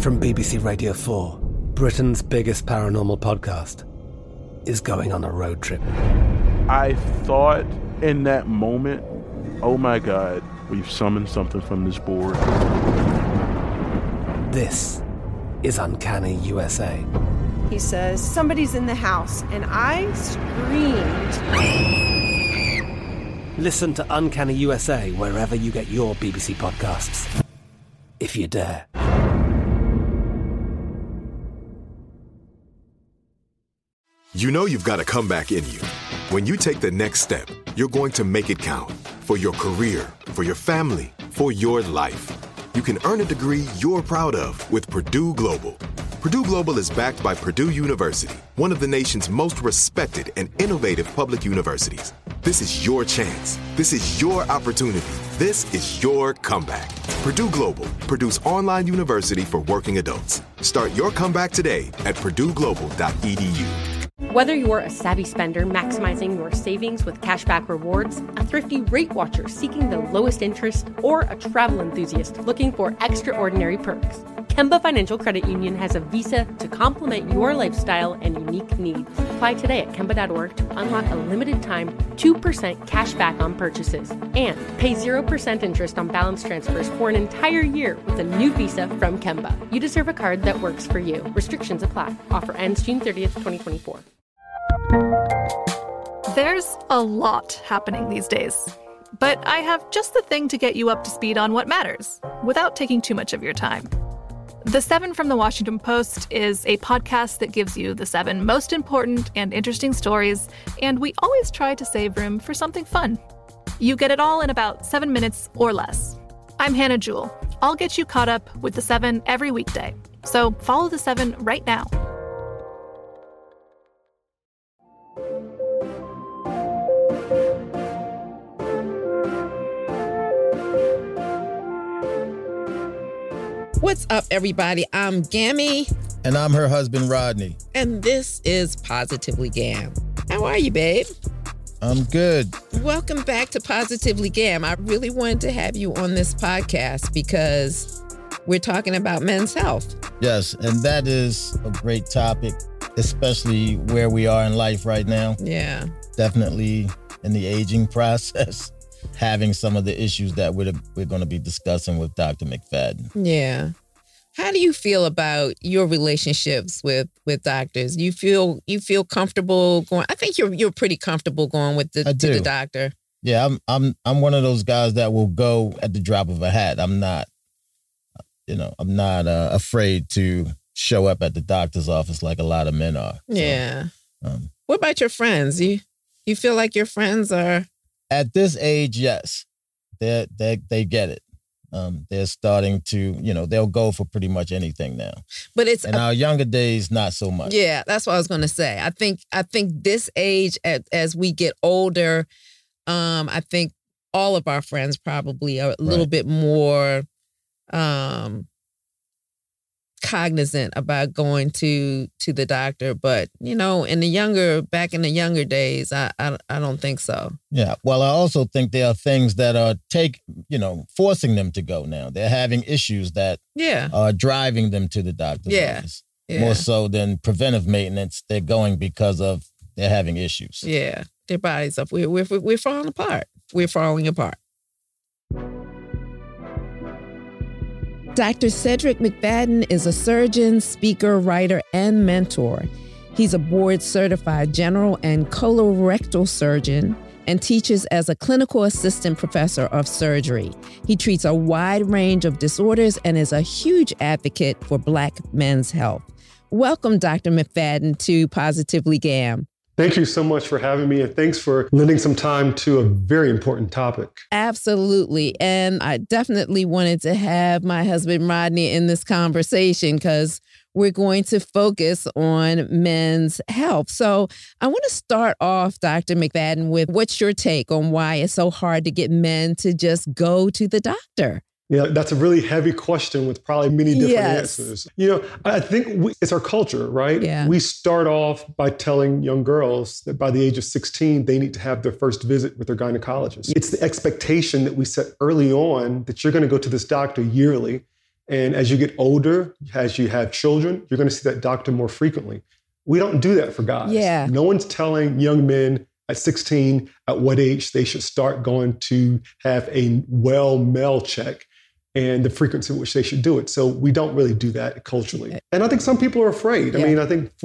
From BBC Radio 4, Britain's biggest paranormal podcast is going on a road trip. I thought in that moment, oh my God, we've summoned something from this board. This is Uncanny USA. He says, somebody's in the house, and I screamed. Listen to Uncanny USA wherever you get your BBC podcasts, if you dare. You know you've got a comeback in you. When you take the next step, you're going to make it count. For your career, for your family, for your life. You can earn a degree you're proud of with Purdue Global. Purdue Global is backed by Purdue University, one of the nation's most respected and innovative public universities. This is your chance. This is your opportunity. This is your comeback. Purdue Global, Purdue's online university for working adults. Start your comeback today at purdueglobal.edu. Whether you're a savvy spender maximizing your savings with cashback rewards, a thrifty rate watcher seeking the lowest interest, or a travel enthusiast looking for extraordinary perks, Kemba Financial Credit Union has a visa to complement your lifestyle and unique needs. Apply today at Kemba.org to unlock a limited-time 2% cash back on purchases and pay 0% interest on balance transfers for an entire year with a new visa from Kemba. You deserve a card that works for you. Restrictions apply. Offer ends June 30th, 2024. There's a lot happening these days, but I have just the thing to get you up to speed on what matters without taking too much of your time. The 7 from the Washington Post is a podcast that gives you the 7 most important and interesting stories, and we always try to save room for something fun. You get it all in about 7 minutes or less. I'm Hannah Jewell. I'll get you caught up with the 7 every weekday. So follow the 7 right now. What's up, everybody? I'm Gammy. And I'm her husband, Rodney. And this is Positively Gam. How are you, babe? I'm good. Welcome back to Positively Gam. I really wanted to have you on this podcast because we're talking about men's health. Yes, and that is a great topic, especially where we are in life right now. Yeah. Definitely in the aging process. Having some of the issues that we're going to be discussing with Dr. McFadden. Yeah. How do you feel about your relationships with doctors? You feel comfortable going? I think you're pretty comfortable going to the doctor. Yeah, I'm one of those guys that will go at the drop of a hat. I'm not afraid to show up at the doctor's office like a lot of men are. Yeah. What about your friends? You feel like your friends are? At this age, yes, they get it. They're starting to, they'll go for pretty much anything now. But it's in our younger days, not so much. Yeah, that's what I was going to say. I think this age, as we get older, I think all of our friends probably are a little bit more cognizant about going to the doctor, but back in the younger days, I don't think so. Yeah, well, I also think there are things that are forcing them to go now. They're having issues that are driving them to the doctor's office. Yeah. More so than preventive maintenance. They're going because of they're having issues. Yeah, their bodies up. We're falling apart. We're falling apart. Dr. Cedric McFadden is a surgeon, speaker, writer, and mentor. He's a board-certified general and colorectal surgeon and teaches as a clinical assistant professor of surgery. He treats a wide range of disorders and is a huge advocate for Black men's health. Welcome, Dr. McFadden, to Positively Gam. Thank you so much for having me, and thanks for lending some time to a very important topic. Absolutely. And I definitely wanted to have my husband Rodney in this conversation because we're going to focus on men's health. So I want to start off, Dr. McFadden, with what's your take on why it's so hard to get men to just go to the doctor? Yeah, that's a really heavy question with probably many different answers. I think it's our culture, right? Yeah. We start off by telling young girls that by the age of 16, they need to have their first visit with their gynecologist. It's the expectation that we set early on that you're going to go to this doctor yearly. And as you get older, as you have children, you're going to see that doctor more frequently. We don't do that for guys. Yeah. No one's telling young men at 16 at what age they should start going to have a well male check and the frequency at which they should do it. So we don't really do that culturally. And I think some people are afraid. I mean, I think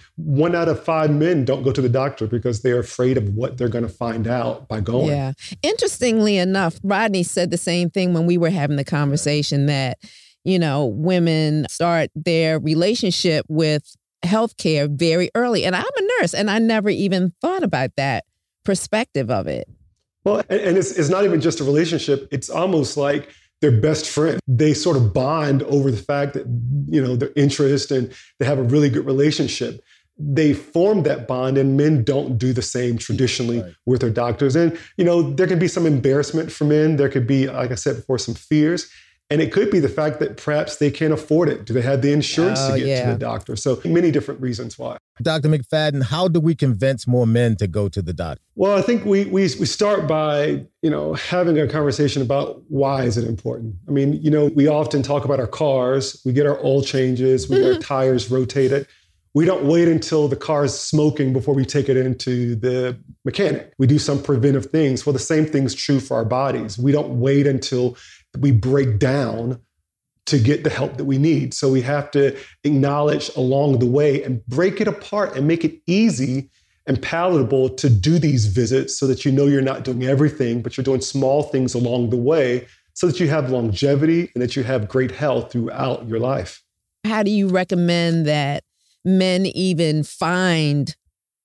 1 out of 5 men don't go to the doctor because they're afraid of what they're going to find out by going. Yeah. Interestingly enough, Rodney said the same thing when we were having the conversation that, you know, women start their relationship with healthcare very early. And I'm a nurse, and I never even thought about that perspective of it. Well, and it's not even just a relationship. It's almost like their best friend. They sort of bond over the fact that, you know, their interest and they have a really good relationship. They form that bond, and men don't do the same traditionally with their doctors. And, you know, there can be some embarrassment for men. There could be, like I said before, some fears. And it could be the fact that perhaps they can't afford it. Do they have the insurance to get to the doctor? So many different reasons why. Dr. McFadden, how do we convince more men to go to the doctor? Well, I think we start by, you know, having a conversation about why is it important? I mean, you know, we often talk about our cars. We get our oil changes. We get our tires rotated. We don't wait until the car is smoking before we take it into the mechanic. We do some preventive things. Well, the same thing's true for our bodies. We don't wait until we break down to get the help that we need. So we have to acknowledge along the way and break it apart and make it easy and palatable to do these visits so that you know you're not doing everything, but you're doing small things along the way so that you have longevity and that you have great health throughout your life. How do you recommend that men even find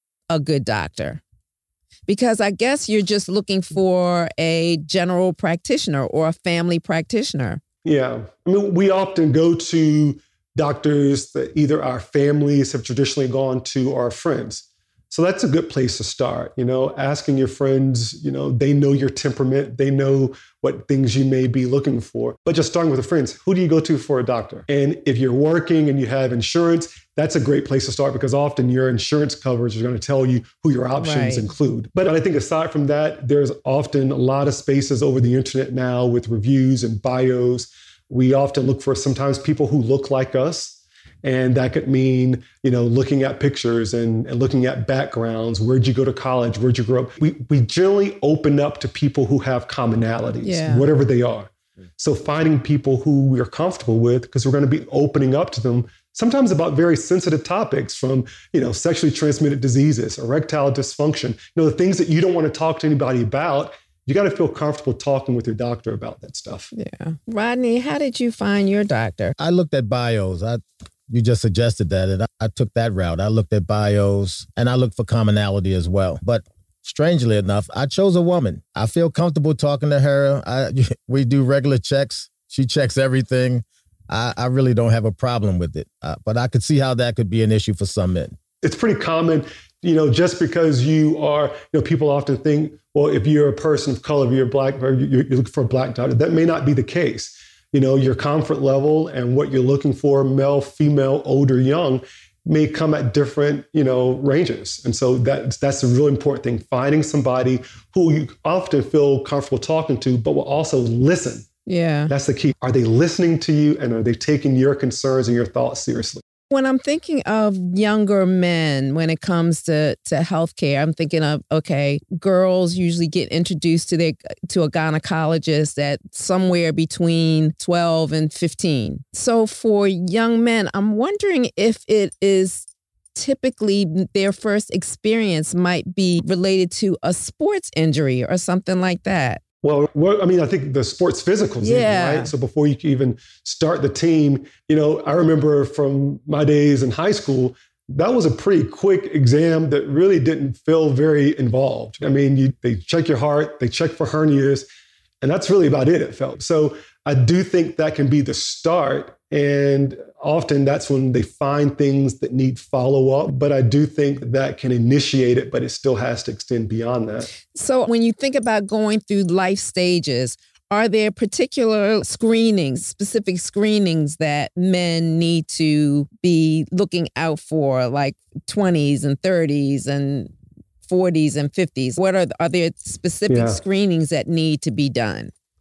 a good doctor? Because I guess you're just looking for a general practitioner or a family practitioner. Yeah. I mean, we often go to doctors that either our families have traditionally gone to or our friends. So that's a good place to start, you know, asking your friends, you know, they know your temperament, they know what things you may be looking for. But just starting with the friends, who do you go to for a doctor? And if you're working and you have insurance, that's a great place to start because often your insurance coverage is going to tell you who your options include. But I think aside from that, there's often a lot of spaces over the internet now with reviews and bios. We often look for sometimes people who look like us. And that could mean, you know, looking at pictures and looking at backgrounds. Where'd you go to college? Where'd you grow up? We generally open up to people who have commonalities, whatever they are. So finding people who we're comfortable with, because we're going to be opening up to them, sometimes about very sensitive topics from, you know, sexually transmitted diseases, erectile dysfunction, you know, the things that you don't want to talk to anybody about. You got to feel comfortable talking with your doctor about that stuff. Yeah. Rodney, how did you find your doctor? I looked at bios. You just suggested that, and I took that route. I looked at bios, and I looked for commonality as well. But strangely enough, I chose a woman. I feel comfortable talking to her. We do regular checks. She checks everything. I really don't have a problem with it. But I could see how that could be an issue for some men. It's pretty common, you know, just because you are, you know, people often think, well, if you're a person of color, if you're black, or you're looking for a black doctor, that may not be the case. You know, your comfort level and what you're looking for, male, female, older, young, may come at different, you know, ranges. And so that's a really important thing, finding somebody who you often feel comfortable talking to, but will also listen. Yeah. That's the key. Are they listening to you, and are they taking your concerns and your thoughts seriously? When I'm thinking of younger men, when it comes to healthcare, I'm thinking of, okay, girls usually get introduced to a gynecologist at somewhere between 12 and 15. So for young men, I'm wondering if it is typically their first experience might be related to a sports injury or something like that. Well, I mean, I think the sports physicals, right? So before you can even start the team, you know, I remember from my days in high school, that was a pretty quick exam that really didn't feel very involved. I mean, they check your heart, they check for hernias, and that's really about it felt. So I do think that can be the start. And often that's when they find things that need follow-up. But I do think that can initiate it, but it still has to extend beyond that. So when you think about going through life stages, are there particular screenings, specific screenings that men need to be looking out for, like 20s and 30s and 40s and 50s? Are there specific screenings that need to be done?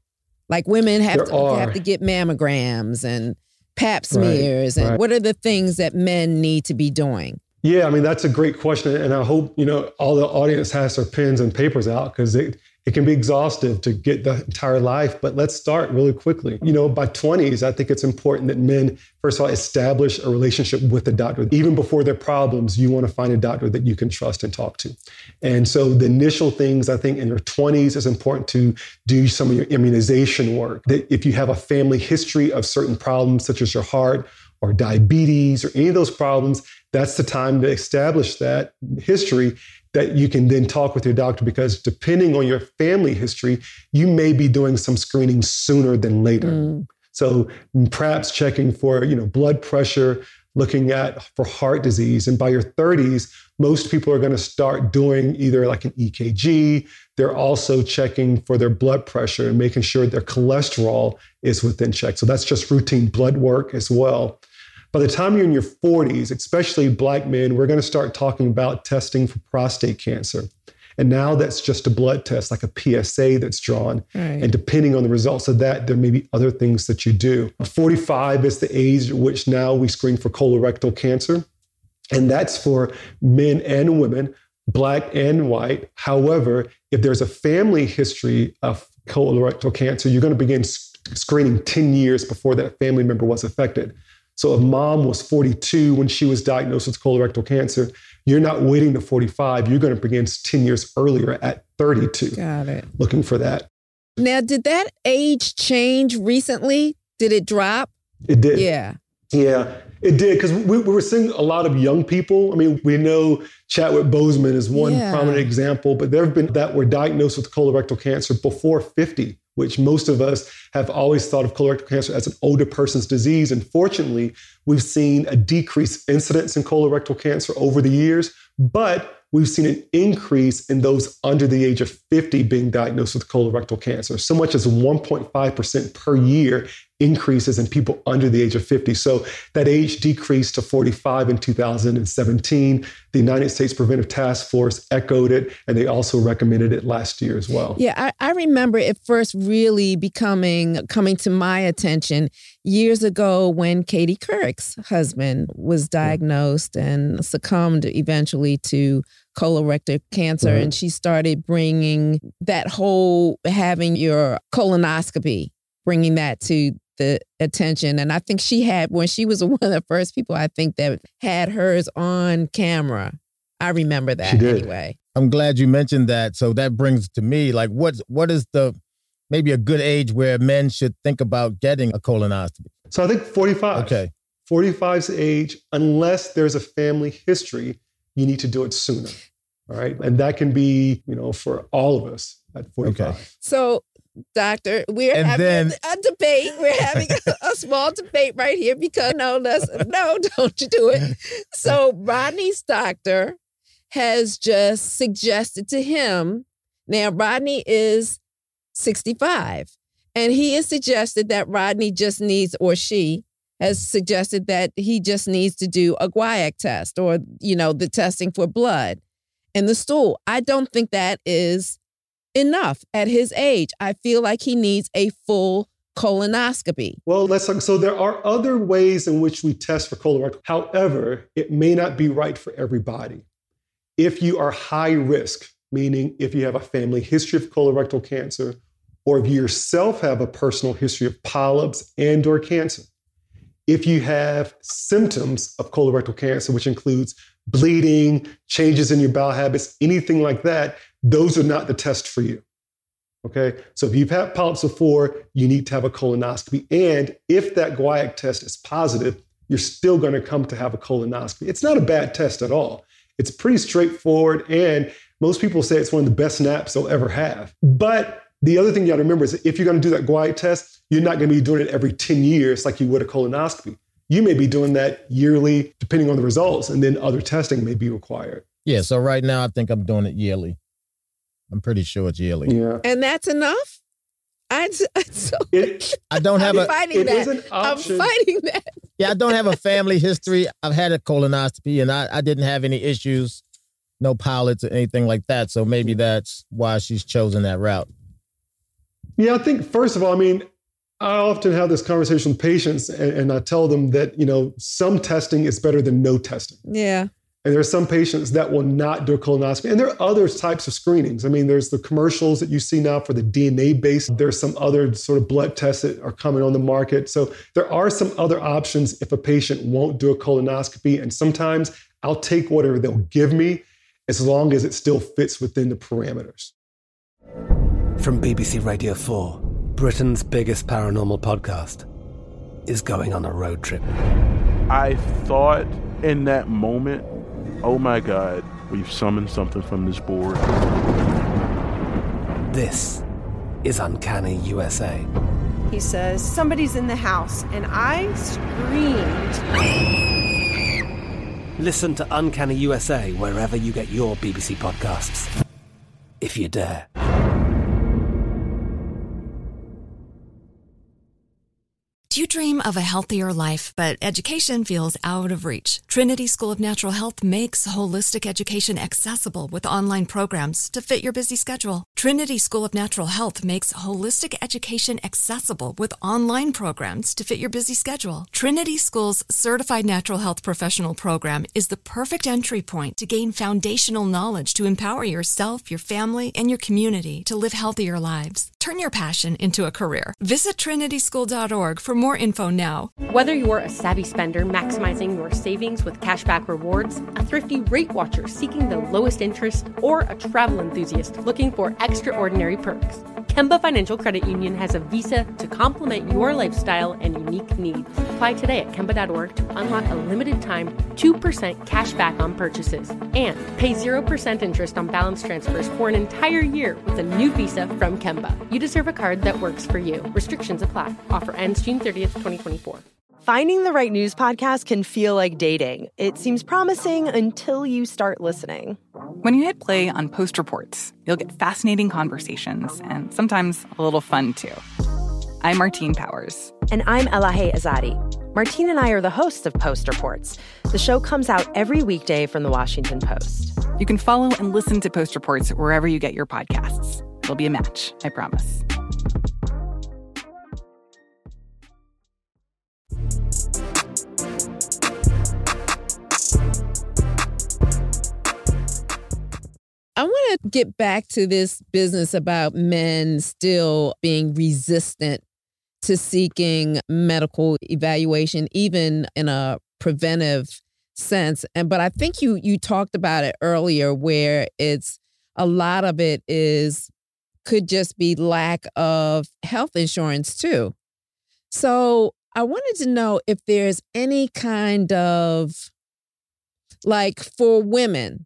Like women have to get mammograms and pap smears. And what are the things that men need to be doing? Yeah, I mean, that's a great question. And I hope, all the audience has their pens and papers out, because it can be exhaustive to get the entire life. But let's start really quickly. By 20s, I think it's important that men, first of all, establish a relationship with the doctor. Even before their problems, you want to find a doctor that you can trust and talk to. And so the initial things, I think, in your 20s, is important to do some of your immunization work. That if you have a family history of certain problems, such as your heart or diabetes or any of those problems, that's the time to establish that history, that you can then talk with your doctor, because depending on your family history, you may be doing some screening sooner than later. So perhaps checking for, blood pressure, looking for heart disease. And by your 30s, most people are going to start doing either like an EKG. They're also checking for their blood pressure and making sure their cholesterol is within check. So that's just routine blood work as well. By the time you're in your 40s, especially Black men, we're going to start talking about testing for prostate cancer. And now that's just a blood test, like a PSA that's drawn. Right. And depending on the results of that, there may be other things that you do. 45 is the age at which now we screen for colorectal cancer. And that's for men and women, Black and white. However, if there's a family history of colorectal cancer, you're going to begin screening 10 years before that family member was affected. So if mom was 42 when she was diagnosed with colorectal cancer, you're not waiting to 45. You're going to begin 10 years earlier at 32. Got it. Looking for that. Now, did that age change recently? Did it drop? It did. Yeah. Yeah, it did. Because we were seeing a lot of young people. I mean, we know Chadwick Boseman is one prominent example, but there have been that were diagnosed with colorectal cancer before 50, which most of us have always thought of colorectal cancer as an older person's disease. And fortunately, we've seen a decreased incidence in colorectal cancer over the years, but we've seen an increase in those under the age of 50 being diagnosed with colorectal cancer. So much as 1.5% per year increases in people under the age of 50. So that age decreased to 45 in 2017. The United States Preventive Task Force echoed it, and they also recommended it last year as well. Yeah, I remember it first really coming to my attention years ago when Katie Couric's husband was diagnosed and succumbed eventually to colorectal cancer. And she started bringing that whole having your colonoscopy, bringing that to the attention. And I think when she was one of the first people, I think, that had hers on camera. I remember that anyway. I'm glad you mentioned that. So that brings to me, like, what is maybe a good age where men should think about getting a colonoscopy? So I think 45. Okay. 45 is the age, unless there's a family history, you need to do it sooner. All right. And that can be, for all of us at 45. Okay. So, Doctor, we're having a debate. We're having a small debate right here because no, don't you do it. So Rodney's doctor has just suggested to him, now Rodney is 65, and he has suggested that Rodney just needs, or she has suggested that he just needs to do a guaiac test, or, the testing for blood in the stool. I don't think that is enough at his age. I feel like he needs a full colonoscopy. Well, so there are other ways in which we test for colorectal. However, it may not be right for everybody. If you are high risk, meaning if you have a family history of colorectal cancer, or if you yourself have a personal history of polyps and or cancer, if you have symptoms of colorectal cancer, which includes bleeding, changes in your bowel habits, anything like that, those are not the test for you. Okay. So if you've had polyps before, you need to have a colonoscopy. And if that guaiac test is positive, you're still going to come to have a colonoscopy. It's not a bad test at all. It's pretty straightforward. And most people say it's one of the best naps they'll ever have. But the other thing you got to remember is if you're going to do that guaiac test, you're not going to be doing it every 10 years like you would a colonoscopy. You may be doing that yearly, depending on the results, and then other testing may be required. Yeah, so right now I think I'm doing it yearly. I'm pretty sure it's yearly. Yeah. And that's enough? I don't have I'm fighting that. Yeah, I don't have a family history. I've had a colonoscopy and I didn't have any issues, no polyps or anything like that. So maybe that's why she's chosen that route. Yeah, I think, first of all, I often have this conversation with patients and I tell them that, some testing is better than no testing. Yeah. And there are some patients that will not do a colonoscopy. And there are other types of screenings. There's the commercials that you see now for the DNA-based. There's some other sort of blood tests that are coming on the market. So there are some other options if a patient won't do a colonoscopy. And sometimes I'll take whatever they'll give me as long as it still fits within the parameters. From BBC Radio 4, Britain's biggest paranormal podcast is going on a road trip. I thought in that moment, oh my God, we've summoned something from this board. This is Uncanny USA. He says, somebody's in the house, and I screamed. Listen to Uncanny USA wherever you get your BBC podcasts, if you dare. Do you dream of a healthier life, but education feels out of reach? Trinity School of Natural Health makes holistic education accessible with online programs to fit your busy schedule. Trinity School of Natural Health makes holistic education accessible with online programs to fit your busy schedule. Trinity School's Certified Natural Health Professional Program is the perfect entry point to gain foundational knowledge to empower yourself, your family, and your community to live healthier lives. Turn your passion into a career. Visit trinityschool.org for more info now. Whether you're a savvy spender maximizing your savings with cashback rewards, a thrifty rate watcher seeking the lowest interest, or a travel enthusiast looking for extraordinary perks, Kemba Financial Credit Union has a visa to complement your lifestyle and unique needs. Apply today at Kemba.org to unlock a limited time 2% cash back on purchases and pay 0% interest on balance transfers for an entire year with a new visa from Kemba. You deserve a card that works for you. Restrictions apply. Offer ends June 30th, 2024. Finding the right news podcast can feel like dating. It seems promising until you start listening. When you hit play on Post Reports, you'll get fascinating conversations and sometimes a little fun, too. I'm Martine Powers. And I'm Elahe Azadi. Martine and I are the hosts of Post Reports. The show comes out every weekday from The Washington Post. You can follow and listen to Post Reports wherever you get your podcasts. It'll be a match, I promise. I want to get back to this business about men still being resistant to seeking medical evaluation, even in a preventive sense. But I think you talked about it earlier, where it's a lot of it could just be lack of health insurance too. So I wanted to know if there's any kind of, like, for women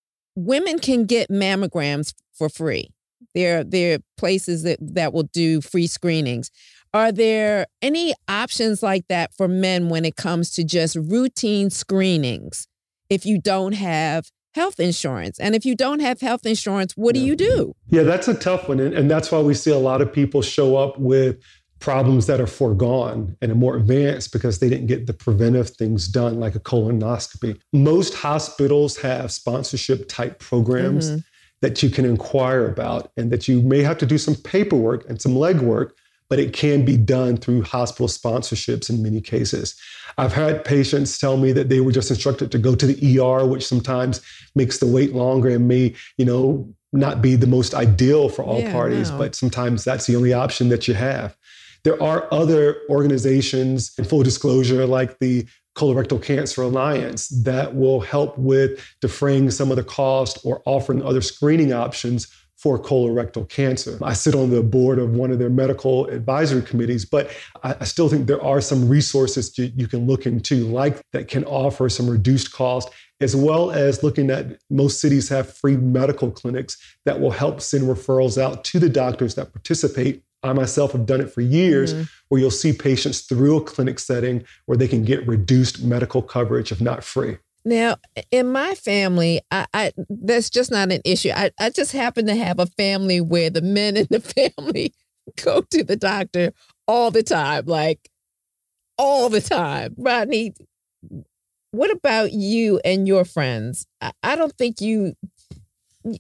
can get mammograms for free. There are places that will do free screenings. Are there any options like that for men when it comes to just routine screenings if you don't have health insurance? And if you don't have health insurance, what do you do? Yeah, that's a tough one. And that's why we see a lot of people show up with problems that are foregone and are more advanced because they didn't get the preventive things done, like a colonoscopy. Most hospitals have sponsorship type programs that you can inquire about and that you may have to do some paperwork and some legwork, but it can be done through hospital sponsorships in many cases. I've had patients tell me that they were just instructed to go to the ER, which sometimes makes the wait longer and may, not be the most ideal for all parties, but sometimes that's the only option that you have. There are other organizations, in full disclosure, like the Colorectal Cancer Alliance, that will help with defraying some of the cost or offering other screening options for colorectal cancer. I sit on the board of one of their medical advisory committees, but I still think there are some resources you can look into, like that can offer some reduced cost, as well as looking at most cities have free medical clinics that will help send referrals out to the doctors that participate. I myself have done it for years, where you'll see patients through a clinic setting where they can get reduced medical coverage, if not free. Now, in my family, I that's just not an issue. I just happen to have a family where the men in the family go to the doctor all the time, like all the time. Rodney, what about you and your friends? I don't think you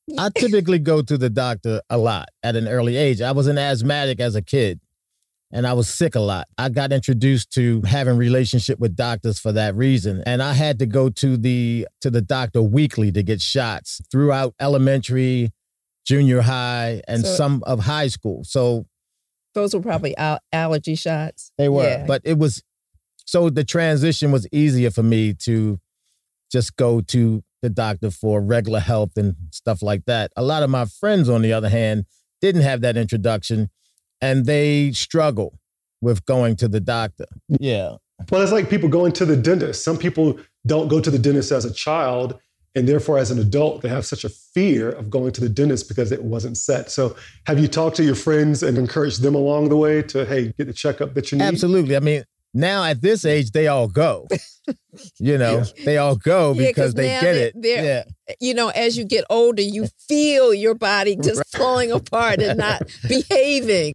I typically go to the doctor a lot at an early age. I was an asthmatic as a kid, and I was sick a lot. I got introduced to having relationship with doctors for that reason. And I had to go to the doctor weekly to get shots throughout elementary, junior high, and some of high school. So those were probably allergy shots. They were, but it was, so the transition was easier for me to just go to the doctor for regular health and stuff like that. A lot of my friends, on the other hand, didn't have that introduction, and they struggle with going to the doctor. Yeah. Well, it's like people going to the dentist. Some people don't go to the dentist as a child, and therefore as an adult, they have such a fear of going to the dentist because it wasn't set. So have you talked to your friends and encouraged them along the way to, hey, get the checkup that you need? Absolutely. I mean, now at this age, they all go. They all go because they get it. Yeah. You know, as you get older, you feel your body just falling apart and not behaving.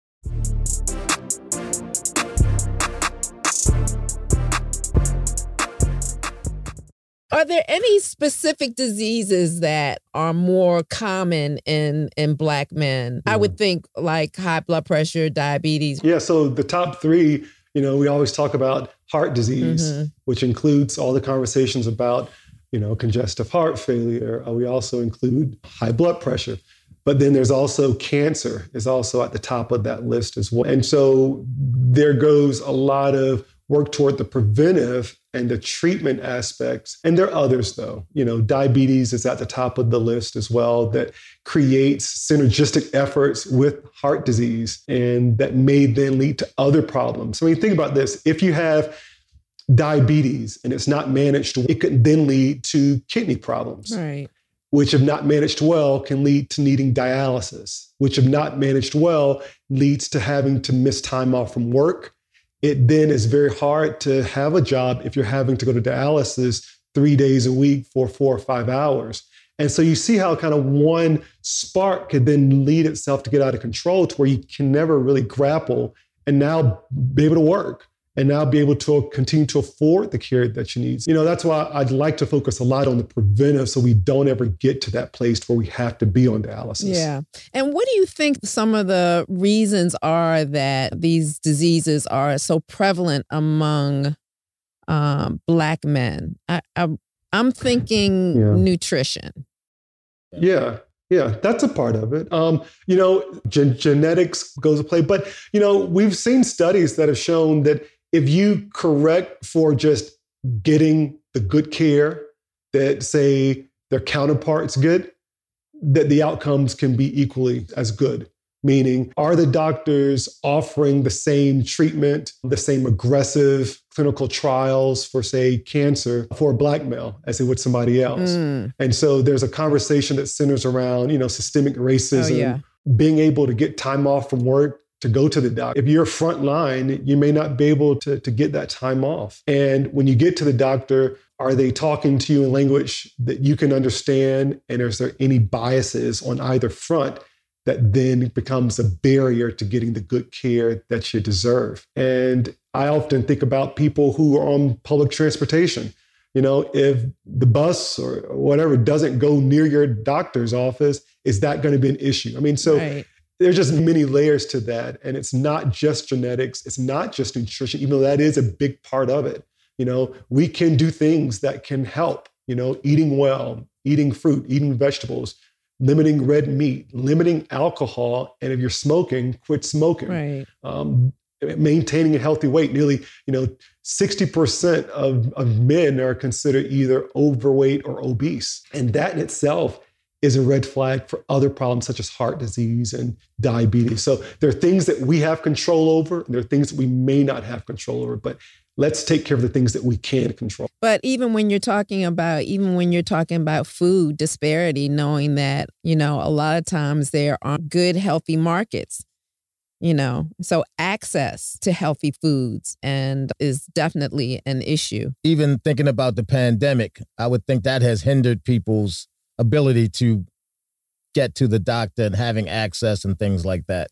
Are there any specific diseases that are more common in Black men? I would think like high blood pressure, diabetes. Yeah, so the top three, we always talk about heart disease, which includes all the conversations about, congestive heart failure. We also include high blood pressure. But then there's also cancer is also at the top of that list as well. And so there goes a lot of work toward the preventive and the treatment aspects. And there are others, though. Diabetes is at the top of the list as well, that creates synergistic efforts with heart disease, and that may then lead to other problems. I mean, think about this. If you have diabetes and it's not managed, it could then lead to kidney problems. Right. Which, if not managed well, can lead to needing dialysis, which, if not managed well, leads to having to miss time off from work. It then is very hard to have a job if you're having to go to dialysis 3 days a week for 4 or 5 hours. And so you see how kind of one spark could then lead itself to get out of control to where you can never really grapple and now be able to work and now be able to continue to afford the care that you need. That's why I'd like to focus a lot on the preventive so we don't ever get to that place where we have to be on dialysis. Yeah. And what do you think some of the reasons are that these diseases are so prevalent among Black men? I'm thinking nutrition. Yeah. Yeah, that's a part of it. Genetics goes to play. But, we've seen studies that have shown that if you correct for just getting the good care that, say, their counterparts get, that the outcomes can be equally as good. Meaning, are the doctors offering the same treatment, the same aggressive clinical trials for, say, cancer for a Black male as they would somebody else? And so there's a conversation that centers around, systemic racism, being able to get time off from work to go to the doctor. If you're frontline, you may not be able to get that time off. And when you get to the doctor, are they talking to you in language that you can understand? And is there any biases on either front that then becomes a barrier to getting the good care that you deserve? And I often think about people who are on public transportation. If the bus or whatever doesn't go near your doctor's office, is that going to be an issue? I mean, so there's just many layers to that. And it's not just genetics. It's not just nutrition, even though that is a big part of it. We can do things that can help, eating well, eating fruit, eating vegetables, limiting red meat, limiting alcohol, and if you're smoking, quit smoking. Right. Maintaining a healthy weight. Nearly, 60% of men are considered either overweight or obese. And that in itself is a red flag for other problems such as heart disease and diabetes. So there are things that we have control over, and there are things that we may not have control over, but let's take care of the things that we can control. But even when you're talking about food disparity, knowing that, a lot of times there aren't good, healthy markets, so access to healthy foods is definitely an issue. Even thinking about the pandemic, I would think that has hindered people's ability to get to the doctor and having access and things like that.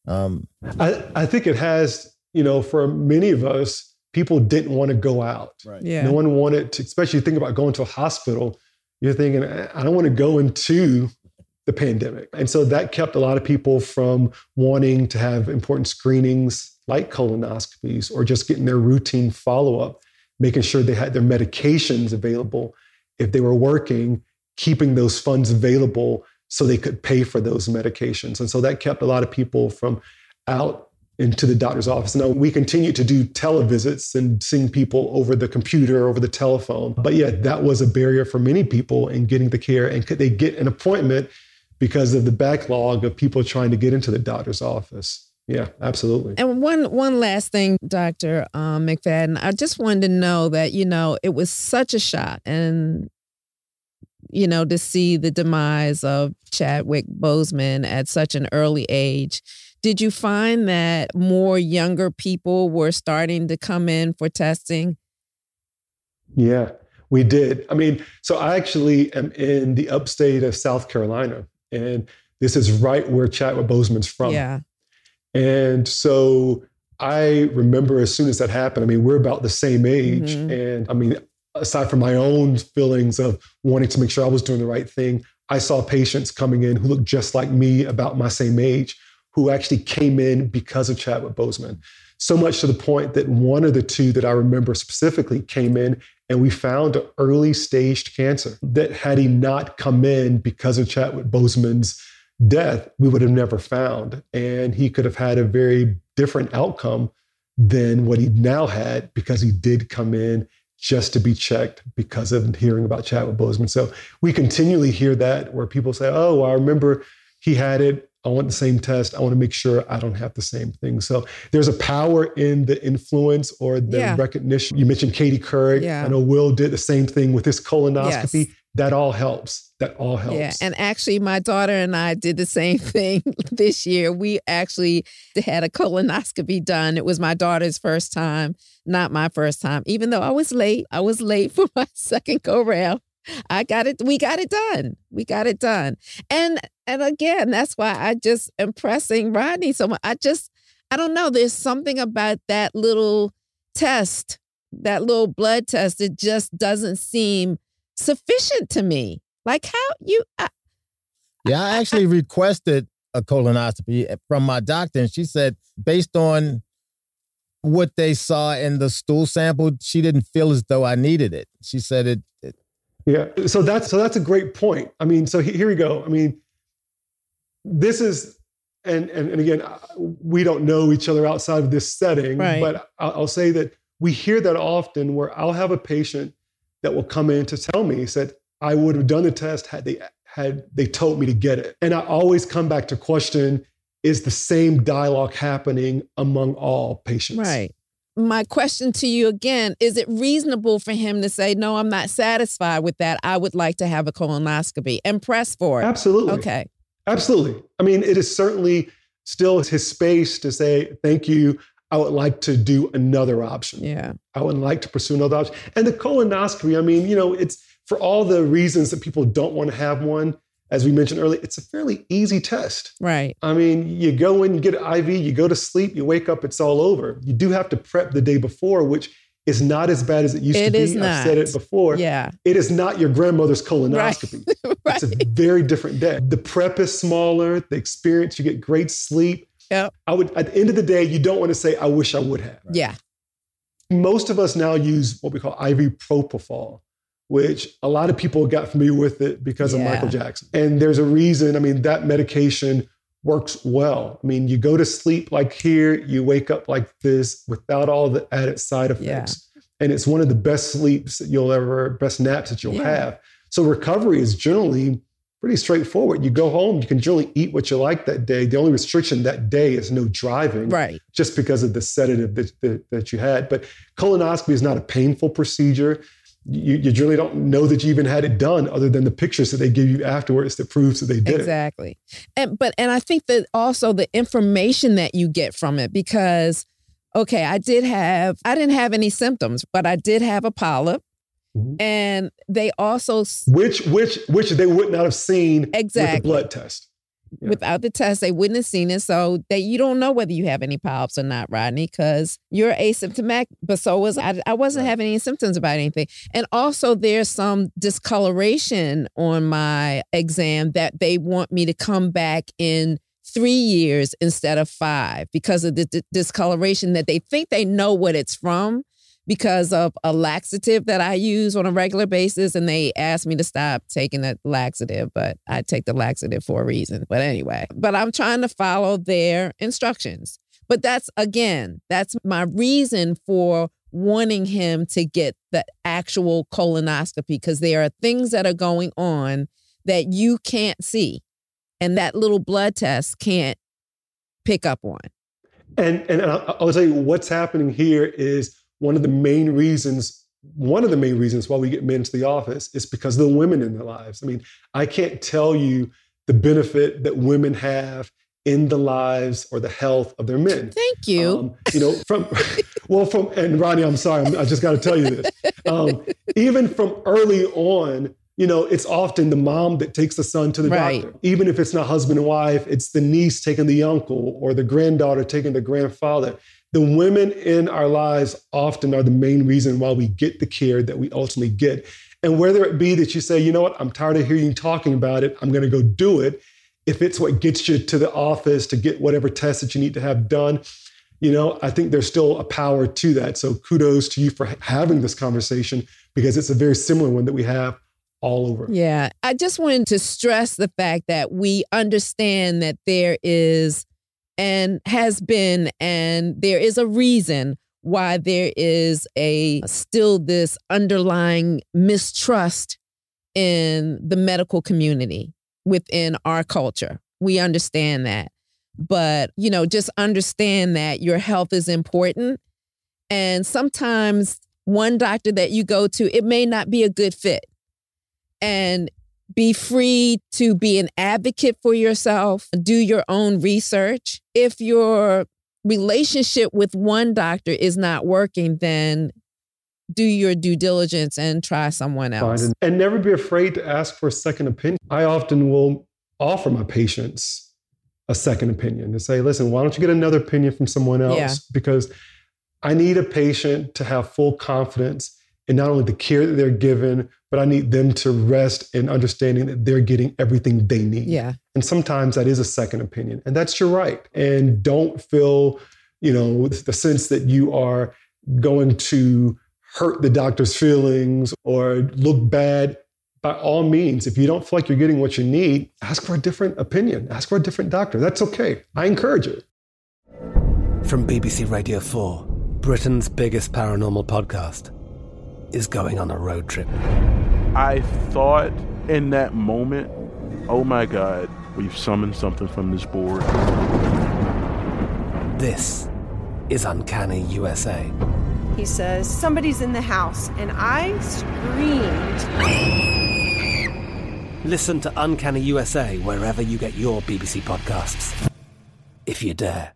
I think it has, for many of us, people didn't want to go out. Right. Yeah. No one wanted to, especially think about going to a hospital. You're thinking, I don't want to go into the pandemic. And so that kept a lot of people from wanting to have important screenings like colonoscopies or just getting their routine follow-up, making sure they had their medications available. If they were working, keeping those funds available so they could pay for those medications. And so that kept a lot of people from out into the doctor's office. Now, we continue to do televisits and seeing people over the computer, over the telephone. But yeah, that was a barrier for many people in getting the care. And could they get an appointment because of the backlog of people trying to get into the doctor's office? Yeah, absolutely. And one last thing, Dr. McFadden, I just wanted to know that, it was such a shock and, to see the demise of Chadwick Boseman at such an early age. Did you find that more younger people were starting to come in for testing? Yeah, we did. So I actually am in the upstate of South Carolina, and this is right where Chadwick Boseman's from. Yeah. And so I remember as soon as that happened, we're about the same age. Mm-hmm. And aside from my own feelings of wanting to make sure I was doing the right thing, I saw patients coming in who looked just like me, about my same age, who actually came in because of Chadwick Boseman. So much to the point that one of the two that I remember specifically came in and we found an early staged cancer that had he not come in because of Chadwick Boseman's death, we would have never found. And he could have had a very different outcome than what he now had because he did come in just to be checked because of hearing about Chadwick Boseman. So we continually hear that where people say, oh, well, I remember he had it. I want the same test. I want to make sure I don't have the same thing. So there's a power in the influence or the recognition. You mentioned Katie Couric. Yeah. I know Will did the same thing with his colonoscopy. Yes. That all helps. That all helps. Yeah, and actually my daughter and I did the same thing this year. We actually had a colonoscopy done. It was my daughter's first time, not my first time. Even though I was late for my second go round. We got it done. We got it done. And again, that's why I just am pressing Rodney so much. I don't know. There's something about that little test, that little blood test. It just doesn't seem sufficient to me. Like I actually requested a colonoscopy from my doctor, and she said based on what they saw in the stool sample, she didn't feel as though I needed it. She said it. Yeah, so that's a great point. So here we go. This is, and again, we don't know each other outside of this setting, right. But I'll say that we hear that often where I'll have a patient that will come in to tell me, he said, I would have done the test had they told me to get it. And I always come back to question, is the same dialogue happening among all patients? Right. My question to you again, is it reasonable for him to say, no, I'm not satisfied with that. I would like to have a colonoscopy and press for it? Absolutely. Okay. Absolutely. It is certainly still his space to say, thank you. I would like to do another option. Yeah. I would like to pursue another option. And the colonoscopy, it's for all the reasons that people don't want to have one. As we mentioned earlier, it's a fairly easy test. Right. You go in, you get an IV, you go to sleep, you wake up, it's all over. You do have to prep the day before, which is not as bad as it used to be. Is not. I've said it before. Yeah. It is not your grandmother's colonoscopy. Right. It's a very different day. The prep is smaller, the experience, you get great sleep. Yep. At the end of the day, you don't want to say, I wish I would have. Right? Yeah. Most of us now use what we call IV propofol, which a lot of people got familiar with it because of Michael Jackson. And there's a reason, that medication works well. You go to sleep like here, you wake up like this without all the added side effects. Yeah. And it's one of the best sleeps that best naps that you'll have. So recovery is generally pretty straightforward. You go home, you can generally eat what you like that day. The only restriction that day is no driving, right? Just because of the sedative that you had. But colonoscopy is not a painful procedure. You generally don't know that you even had it done other than the pictures that they give you afterwards that proves that they did exactly. And I think that also the information that you get from it, because, okay, I didn't have any symptoms, but I did have a polyp. Mm-hmm. And they also... Which they would not have seen with the blood test. Without the test, they wouldn't have seen it. So that you don't know whether you have any polyps or not, Rodney, because you're asymptomatic. But so was I wasn't having any symptoms about anything. And also there's some discoloration on my exam that they want me to come back in 3 years instead of 5 because of the discoloration that they think they know what it's from because of a laxative that I use on a regular basis. And they asked me to stop taking that laxative, but I take the laxative for a reason. But anyway, I'm trying to follow their instructions. But that's my reason for wanting him to get the actual colonoscopy, because there are things that are going on that you can't see and that little blood test can't pick up on. And I'll tell you what's happening here is one of the main reasons why we get men into the office is because of the women in their lives. I mean, I can't tell you the benefit that women have in the lives or the health of their men. Thank you. And Ronnie, I'm sorry, I just got to tell you this. Even from early on, it's often the mom that takes the son to the doctor. Even if it's not husband and wife, it's the niece taking the uncle or the granddaughter taking the grandfather. The women in our lives often are the main reason why we get the care that we ultimately get. And whether it be that you say, you know what, I'm tired of hearing you talking about it, I'm going to go do it. If it's what gets you to the office to get whatever test that you need to have done, I think there's still a power to that. So kudos to you for having this conversation, because it's a very similar one that we have all over. Yeah, I just wanted to stress the fact that we understand that there is and has been, and there is a reason why there is still this underlying mistrust in the medical community within our culture. We understand that. But, just understand that your health is important. And sometimes one doctor that you go to, it may not be a good fit. And be free to be an advocate for yourself, do your own research. If your relationship with one doctor is not working, then do your due diligence and try someone else. And never be afraid to ask for a second opinion. I often will offer my patients a second opinion to say, listen, why don't you get another opinion from someone else? Yeah. Because I need a patient to have full confidence in not only the care that they're given, but I need them to rest in understanding that they're getting everything they need. Yeah. And sometimes that is a second opinion, and that's your right. And don't feel, the sense that you are going to hurt the doctor's feelings or look bad. By all means, if you don't feel like you're getting what you need, ask for a different opinion, ask for a different doctor. That's okay. I encourage it. From BBC Radio 4, Britain's biggest paranormal podcast is going on a road trip. I thought in that moment, oh my God, we've summoned something from this board. This is Uncanny USA. He says, somebody's in the house, and I screamed. Listen to Uncanny USA wherever you get your BBC podcasts, if you dare.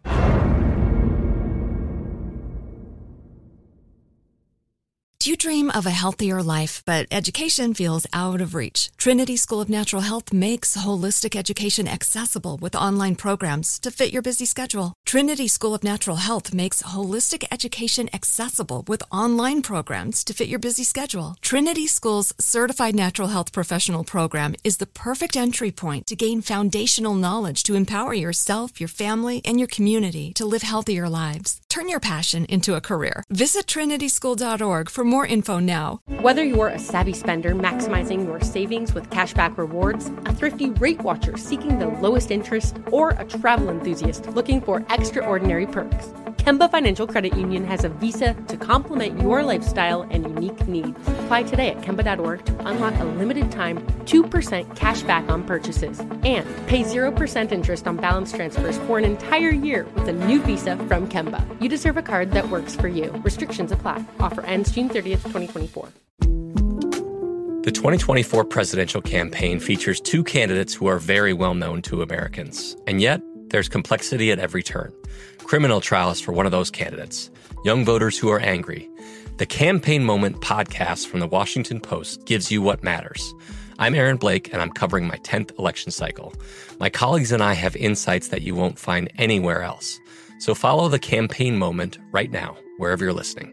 Do you dream of a healthier life, but education feels out of reach? Trinity School of Natural Health makes holistic education accessible with online programs to fit your busy schedule. Trinity School of Natural Health makes holistic education accessible with online programs to fit your busy schedule. Trinity School's Certified Natural Health Professional Program is the perfect entry point to gain foundational knowledge to empower yourself, your family, and your community to live healthier lives. Turn your passion into a career. Visit trinityschool.org for more info now. Whether you're a savvy spender maximizing your savings with cashback rewards, a thrifty rate watcher seeking the lowest interest, or a travel enthusiast looking for extraordinary perks, Kemba Financial Credit Union has a visa to complement your lifestyle and unique needs. Apply today at Kemba.org to unlock a limited time 2% cash back on purchases and pay 0% interest on balance transfers for an entire year with a new visa from Kemba. You deserve a card that works for you. Restrictions apply. Offer ends June 30th, 2024. The 2024 presidential campaign features two candidates who are very well known to Americans. And yet, there's complexity at every turn. Criminal trials for one of those candidates. Young voters who are angry. The Campaign Moment podcast from The Washington Post gives you what matters. I'm Aaron Blake, and I'm covering my 10th election cycle. My colleagues and I have insights that you won't find anywhere else. So follow the campaign moment right now, wherever you're listening.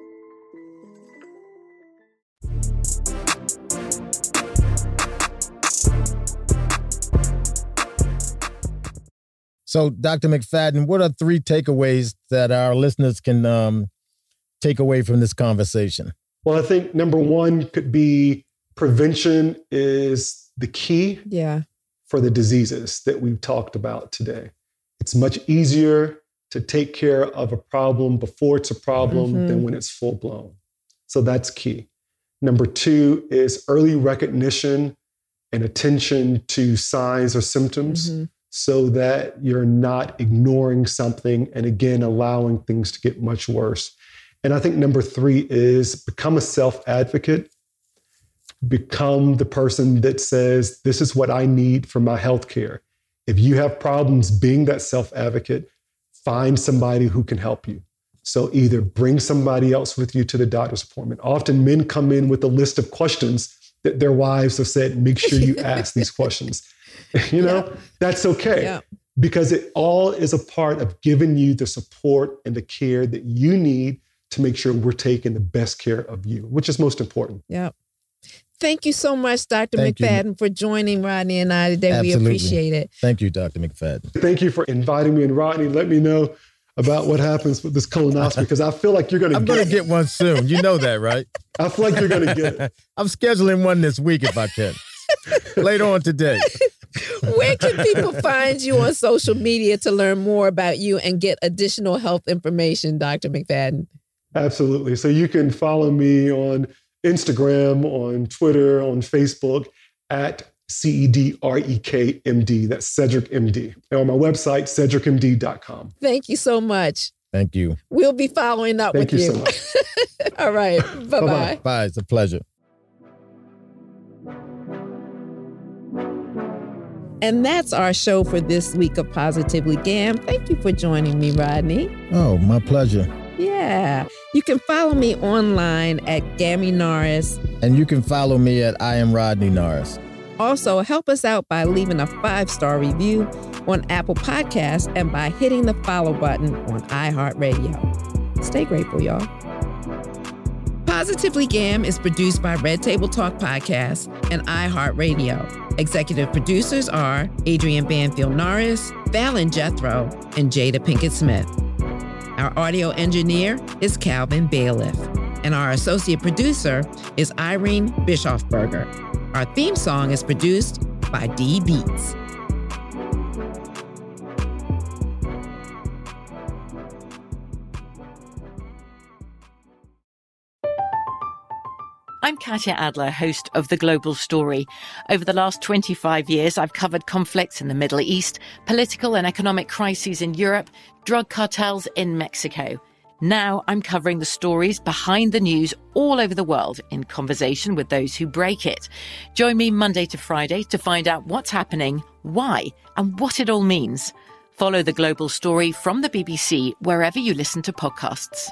So, Dr. McFadden, what are 3 takeaways that our listeners can take away from this conversation? Well, I think number 1 could be prevention is the key for the diseases that we've talked about today. It's much easier to take care of a problem before it's a problem than when it's full blown. So that's key. Number 2 is early recognition and attention to signs or symptoms so that you're not ignoring something and again, allowing things to get much worse. And I think number 3 is become a self-advocate. Become the person that says, this is what I need for my healthcare. If you have problems being that self-advocate, find somebody who can help you. So either bring somebody else with you to the doctor's appointment. Often men come in with a list of questions that their wives have said, make sure you ask these questions. That's okay. Because it all is a part of giving you the support and the care that you need to make sure we're taking the best care of you, which is most important. Thank you so much, Dr. McFadden, for joining Rodney and I today. Absolutely. We appreciate it. Thank you, Dr. McFadden. Thank you for inviting me. And Rodney, let me know about what happens with this colonoscopy, because I feel like you're going to I'm going to get one soon. You know that, right? I feel like you're going to get it. I'm scheduling one this week if I can. Later on today. Where can people find you on social media to learn more about you and get additional health information, Dr. McFadden? Absolutely. So you can follow me on Instagram, on Twitter, on Facebook at CEDREKMD. That's Cedric MD. And on my website, cedricmd.com. Thank you so much. Thank you. We'll be following up with you. Thank you so much. All right. Bye-bye. Bye. It's a pleasure. And that's our show for this week of Positively Gam. Thank you for joining me, Rodney. Oh, my pleasure. Yeah. You can follow me online at Gammy Norris. And you can follow me at I am Rodney Norris. Also, help us out by leaving a 5-star review on Apple Podcasts and by hitting the follow button on iHeartRadio. Stay grateful, y'all. Positively Gam is produced by Red Table Talk Podcast and iHeartRadio. Executive producers are Adrian Banfield Norris, Fallon Jethro, and Jada Pinkett Smith. Our audio engineer is Calvin Bailiff, and our associate producer is Irene Bischofberger. Our theme song is produced by D Beats. I'm Katya Adler, host of The Global Story. Over the last 25 years, I've covered conflicts in the Middle East, political and economic crises in Europe, drug cartels in Mexico. Now I'm covering the stories behind the news all over the world in conversation with those who break it. Join me Monday to Friday to find out what's happening, why, and what it all means. Follow The Global Story from the BBC wherever you listen to podcasts.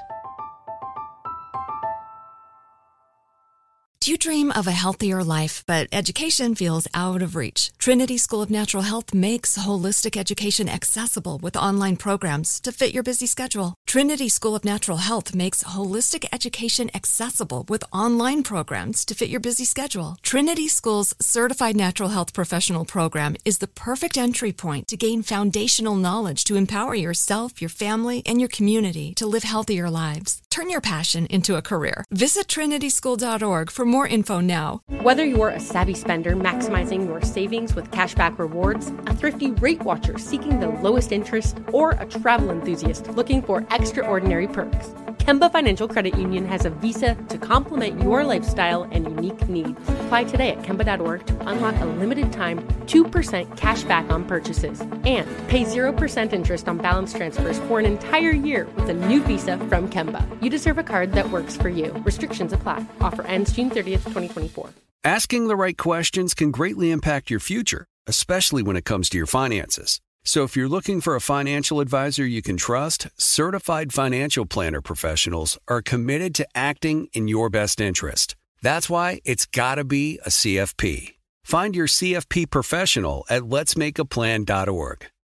Do you dream of a healthier life, but education feels out of reach? Trinity School of Natural Health makes holistic education accessible with online programs to fit your busy schedule. Trinity School of Natural Health makes holistic education accessible with online programs to fit your busy schedule. Trinity School's Certified Natural Health Professional Program is the perfect entry point to gain foundational knowledge to empower yourself, your family, and your community to live healthier lives. Turn your passion into a career. Visit trinityschool.org for more info now. Whether you're a savvy spender maximizing your savings with cashback rewards, a thrifty rate watcher seeking the lowest interest, or a travel enthusiast looking for extraordinary perks, Kemba Financial Credit Union has a visa to complement your lifestyle and unique needs. Apply today at Kemba.org to unlock a limited time 2% cash back on purchases and pay 0% interest on balance transfers for an entire year with a new visa from Kemba. You deserve a card that works for you. Restrictions apply. Offer ends June 30th, 2024. Asking the right questions can greatly impact your future, especially when it comes to your finances. So if you're looking for a financial advisor you can trust, certified financial planner professionals are committed to acting in your best interest. That's why it's got to be a CFP. Find your CFP professional at letsmakeaplan.org.